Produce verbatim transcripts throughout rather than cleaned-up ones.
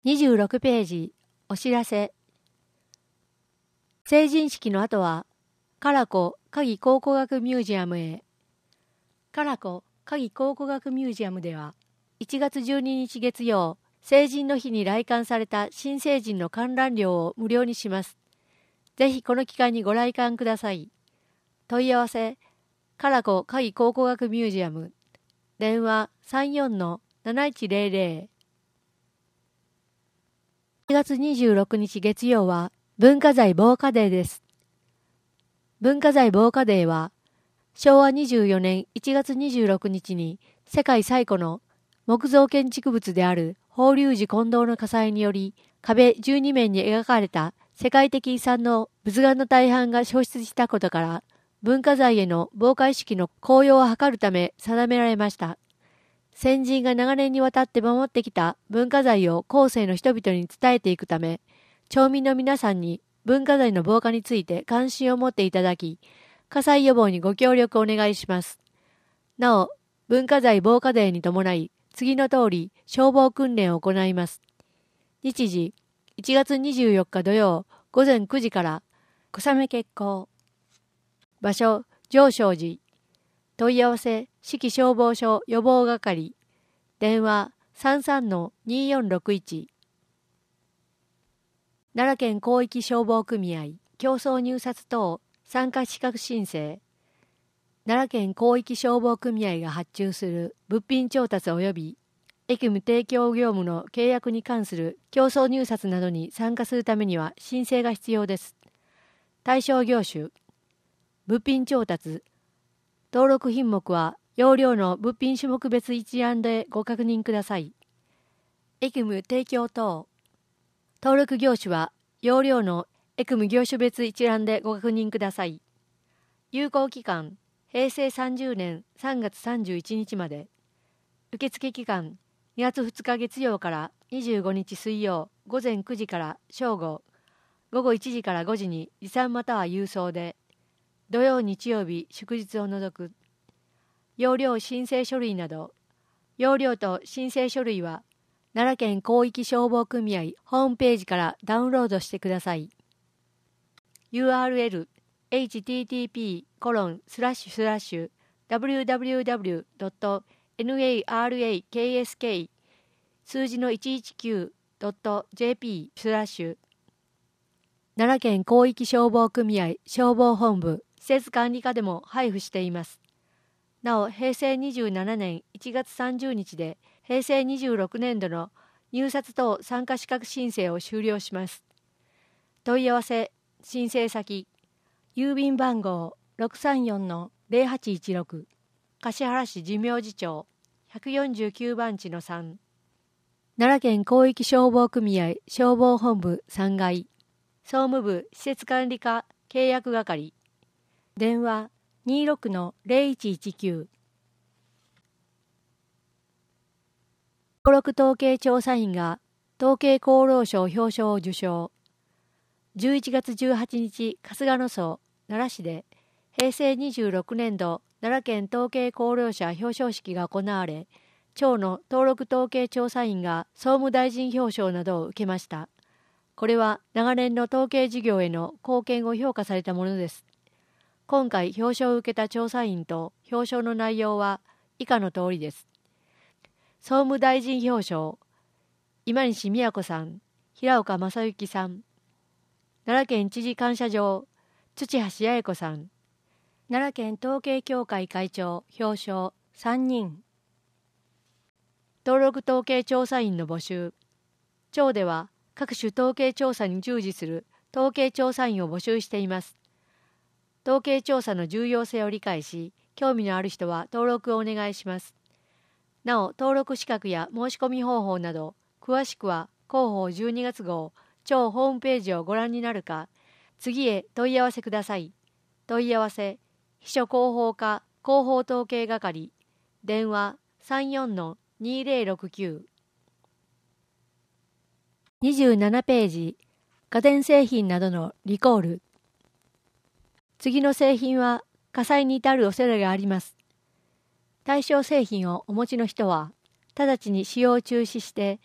にじゅうろくページ、お知らせ。成人式の後は、カラコ科技考古学ミュージアムへ。カラコ科技考古学ミュージアムでは、いちがつじゅうににち月曜、成人の日に来館された新成人の観覧料を無料にします。ぜひこの機会にご来館ください。問い合わせ、カラコ科技考古学ミュージアム。電話 さんよんのなないちぜろぜろ。いちがつにじゅうろくにち月曜は文化財防火デーです。文化財防火デーは、しょうわにじゅうよねんいちがつにじゅうろくにちに世界最古の木造建築物である法隆寺金堂の火災により壁じゅうにめんに描かれた世界的遺産の仏画の大半が消失したことから、文化財への防火意識の高揚を図るため定められました。先人が長年にわたって守ってきた文化財を後世の人々に伝えていくため、町民の皆さんに文化財の防火について関心を持っていただき、火災予防にご協力お願いします。なお、文化財防火デーに伴い、次の通り消防訓練を行います。日時、いちがつにじゅうよっか土曜午前くじから、小雨決行。場所、上昇寺。問い合わせ、市消消防署予防係。電話 さんさんのによんろくいち。奈良県広域消防組合競争入札等参加資格申請。奈良県広域消防組合が発注する物品調達及び役務提供業務の契約に関する競争入札などに参加するためには申請が必要です。対象業種、物品調達、登録品目は要領の物品種目別一覧でご確認ください。役務提供等、登録業種は要領の役務業種別一覧でご確認ください。有効期間、へいせいさんじゅうねんさんがつさんじゅういちにちまで。受付期間、にがつふつか月曜からにじゅうごにち水曜午前くじから正午、午後いちじからごじに持参または郵送で、土曜日曜日祝日を除く。要領申請書類など、要領と申請書類は奈良県広域消防組合ホームページからダウンロードしてください。ユーアールエル エイチティーティーピーコロンスラッシュスラッシュダブリューダブリューダブリュードットナラク数字のいちいちきゅうドットジェーピースラッシュ奈良県広域消防組合消防本部施設管理課でも配布しています。なお、へいせいにじゅうななねんいちがつさんじゅうにちでへいせいにじゅうろくねんどの入札等参加資格申請を終了します。問い合わせ、申請先、郵便番号 ろくさんよんのぜろはちいちろく、橿原市寿明寺町ひゃくよんじゅうきゅうばんちのさん、奈良県広域消防組合消防本部さんがい、総務部施設管理課契約係、電話 にじゅうろくのぜろいちいちきゅう。登録統計調査員が統計功労賞表彰を受賞。じゅういちがつじゅうはちにち春日野荘奈良市でへいせいにじゅうろくねんど奈良県統計功労者表彰式が行われ、町の登録統計調査員が総務大臣表彰などを受けました。これは長年の統計事業への貢献を評価されたものです。今回表彰を受けた調査員と表彰の内容は以下の通りです。総務大臣表彰、今西美子さん、平岡正幸さん。奈良県知事感謝状、土橋八重子さん。奈良県統計協会会長表彰さんにん。登録統計調査員の募集。町では各種統計調査に従事する統計調査員を募集しています。統計調査の重要性を理解し、興味のある人は登録をお願いします。なお、登録資格や申し込み方法など、詳しくは広報じゅうにがつ号、町ホームページをご覧になるか、次へ問い合わせください。問い合わせ、秘書広報課広報統計係、電話 さんよんのにぜろろくきゅう。にじゅうななページ、家電製品などのリコール。次の製品は火災に至る恐れがあります。対象製品をお持ちの人は、直ちに使用を中止して、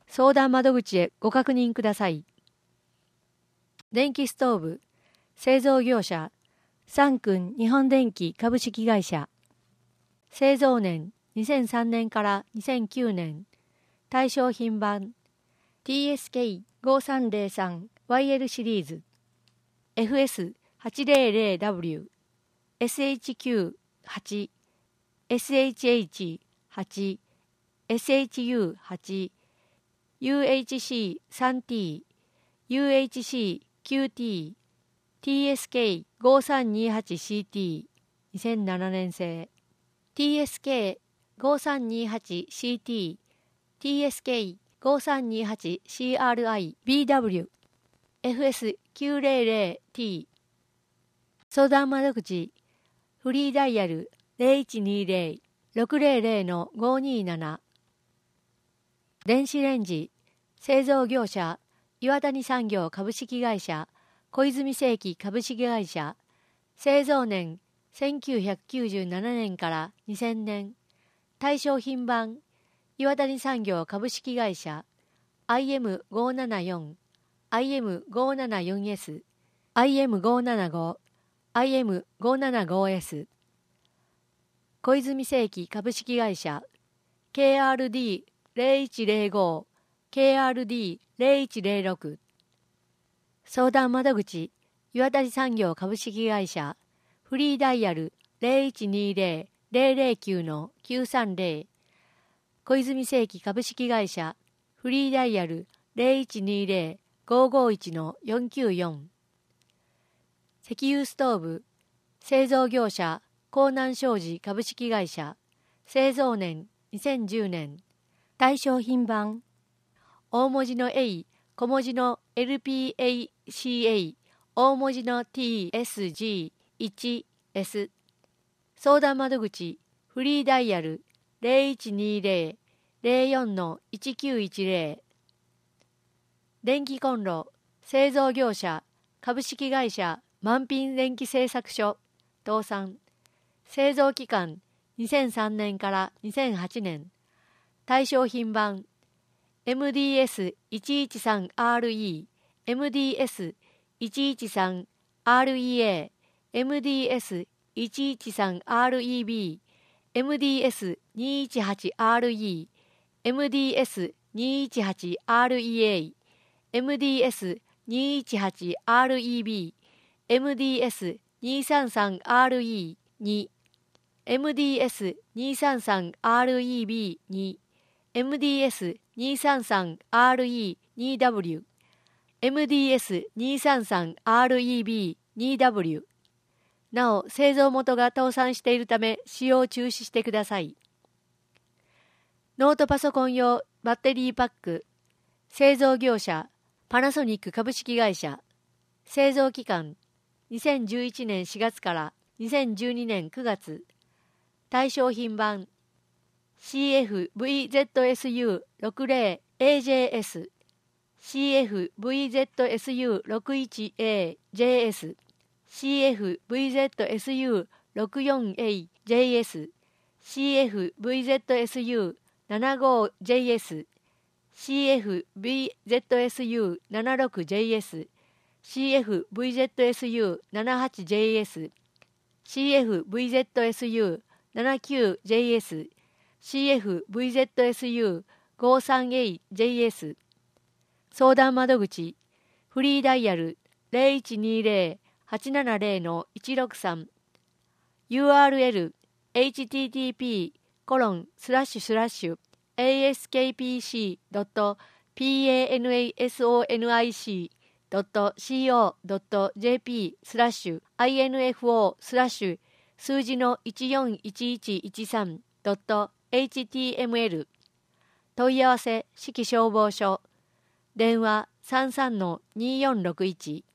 相談窓口へご確認ください。電気ストーブ製造業者三君日本電機株式会社。製造年にせんさんねんからにせんきゅうねん。対象品番 ティーエスケーごさんぜろさんワイエル シリーズ エフエスはちぜろぜろダブリュー エスエイチキューはち エスエイチエイチはち エスエイチユーはち ユーエイチシースリーティー ユーエイチシーキューティー ティーエスケーごさんにはちシーティー にせんななねん製 ティーエスケーごさんにはちシーティー ティーエスケーごさんにはちシーアールアイビーダブリュー エフエスきゅうぜろぜろティー 相談窓口フリーダイヤル ゼロいちにゼロ ろくゼロゼロ ごにーなな。電子レンジ製造業者岩谷産業株式会社小泉製機株式会社。製造年せんきゅうひゃくきゅうじゅうななねんからにせんねん。対象品番岩谷産業株式会社 アイエムごーななよん アイエムごーななよんエス アイエムごーななご アイエムごーななごエス。 小泉製機株式会社 ケーアールディーゼロいちゼロご ケーアールディーゼロいちゼロろく。 相談窓口岩谷産業株式会社フリーダイヤル ゼロいちにゼロ ゼロゼロきゅう きゅうさんゼロ。 小泉製機株式会社フリーダイヤル ゼロいちにゼロ ごーごーいち よんきゅうよん。 石油ストーブ製造業者江南商事株式会社。製造年にせんじゅうねん。対象品番大文字の A 小文字の エルピーエーシーエー 大文字の ティーエスジーいちエス。 相談窓口フリーダイヤル ゼロいちにゼロ ゼロよん いちきゅういちゼロ。 電気コンロ製造業者株式会社満品電気製作所倒産。製造期間にせんさんねんからにせんはちねん。対象品番 エムディーエスいちいちさんアールイー、エムディーエスいちいちさんアールイーエー、エムディーエスいちいちさんアールイービー、エムディーエスにいちはちアールイー、エムディーエスにいちはちアールイーエー、エムディーエスにいちはちアールイービー、エムディーエスにさんさんアールイーに、エムディーエスにさんさんアールイービーに、エムディーエスにさんさんアールイーにダブリュー、エムディーエスにさんさんアールイービーにダブリュー。 なお製造元が倒産しているため使用中止してください。ノートパソコン用バッテリーパック製造業者パナソニック株式会社。製造期間にせんじゅういちねんしがつからにせんじゅうにねんくがつ。対象品番 シーエフブイゼットエスユーろくぜろエージェーエス、シーエフブイゼットエスユーろくいちエージェーエス、シーエフブイゼットエスユーろくよんエージェーエス、シーエフブイゼットエスユーななごジェーエス、シーエフブイゼットエスユーななろくジェーエス、シーエフブイゼットエスユーななはちジェーエス、シーエフブイゼットエスユーななきゅうジェーエス、シーエフブイゼットエスユーごさんエージェーエス。 相談窓口フリーダイヤル ゼロいちにゼロ はちななゼロ いちろくさん。 ユーアールエル エイチティーティーピー コロンスラッシュスラッシュ エーエスケーピーシー ドット ピーエーエヌエーエスオーエヌアイシー ドット シーオー ドット ジェーピー スラッシュ アイエヌエフオー スラッシュ数字のいちよんいちいちいちさん ドット エイチティーエムエル。 問い合わせ市消消防署電話 さんさんのによんろくいち。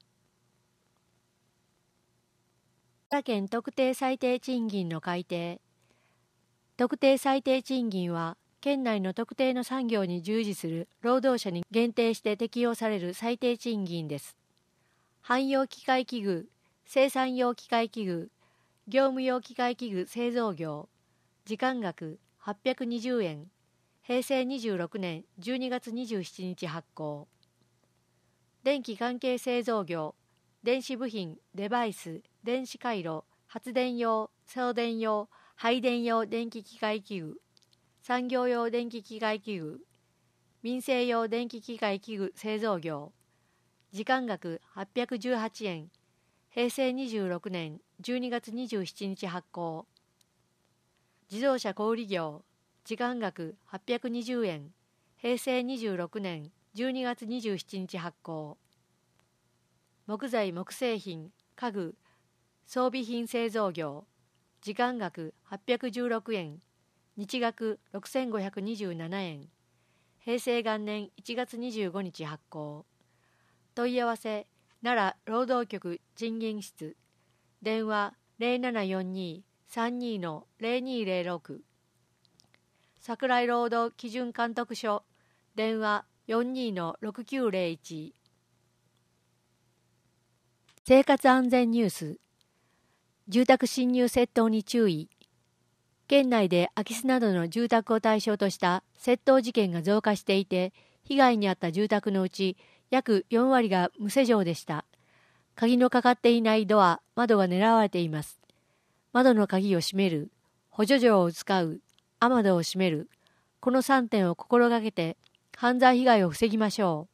他県特定最低賃金の改定。特定最低賃金は県内の特定の産業に従事する労働者に限定して適用される最低賃金です。汎用機械器具、生産用機械器具、業務用機械器具製造業、時間額はっぴゃくにじゅうえん、 へいせいにじゅうろくねんじゅうにがつにじゅうしちにち発行。電気関係製造業、電子部品、デバイス、電子回路、発電用、送電用、配電用電気機械器具、産業用電気機械器具、民生用電気機械器具製造業、時間額はっぴゃくじゅうはちえん、へいせいにじゅうろくねんじゅうにがつにじゅうしちにち発行。自動車小売業、時間額はっぴゃくにじゅうえん、へいせいにじゅうろくねんじゅうにがつにじゅうしちにち発行。木材木製品、家具、装備品製造業、時間額はっぴゃくじゅうろくえん、日額ろくせんごひゃくにじゅうななえん、へいせい元年いちがつにじゅうごにち発行。問い合わせ、奈良労働局賃金室、電話 ゼロななよんに さんに ゼロにゼロろく、桜井労働基準監督署、電話 よんに ろくきゅうゼロいち。生活安全ニュース。住宅侵入窃盗に注意。県内で空き巣などの住宅を対象とした窃盗事件が増加していて、被害に遭った住宅のうち約よんわりが無施錠でした。鍵のかかっていないドア、窓が狙われています。窓の鍵を閉める、補助錠を使う、雨戸を閉める、このさんてんを心がけて犯罪被害を防ぎましょう。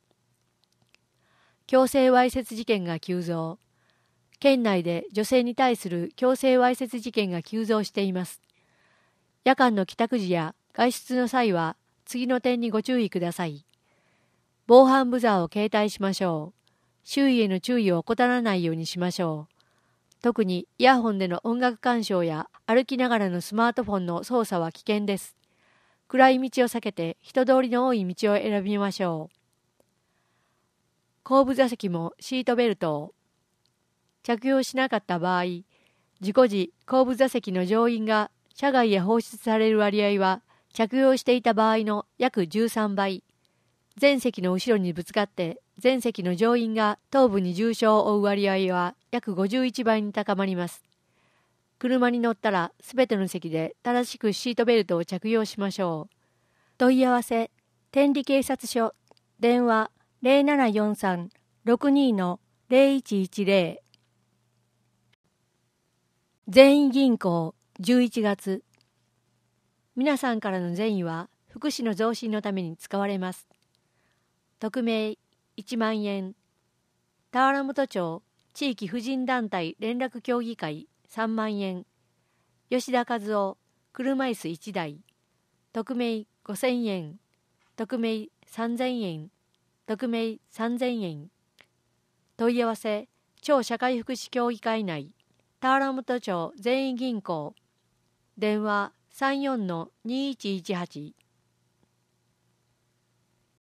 強制わいせつ事件が急増。県内で女性に対する強制わいせつ事件が急増しています。夜間の帰宅時や外出の際は次の点にご注意ください。防犯ブザーを携帯しましょう。周囲への注意を怠らないようにしましょう。特にイヤホンでの音楽鑑賞や歩きながらのスマートフォンの操作は危険です。暗い道を避けて人通りの多い道を選びましょう。後部座席もシートベルトを。着用しなかった場合、事故時後部座席の乗員が車外へ放出される割合は着用していた場合の約じゅうさんばい、前席の後ろにぶつかって前席の乗員が頭部に重傷を負う割合は約ごじゅういちばいに高まります。車に乗ったらすべての席で正しくシートベルトを着用しましょう。問い合わせ、天理警察署、電話 ゼロななよんさん ろくに ゼロいちいちゼロ。善意銀行じゅういちがつ。皆さんからの善意は福祉の増進のために使われます。匿名いちまんえん。田原本町地域婦人団体連絡協議会さんまんえん。吉田和夫車椅子いちだい。匿名ごせんえん。匿名さんぜんえん。匿名さんぜんえん。問い合わせ、町社会福祉協議会内田原本町善意銀行。電話 さんよん にいちいちはち。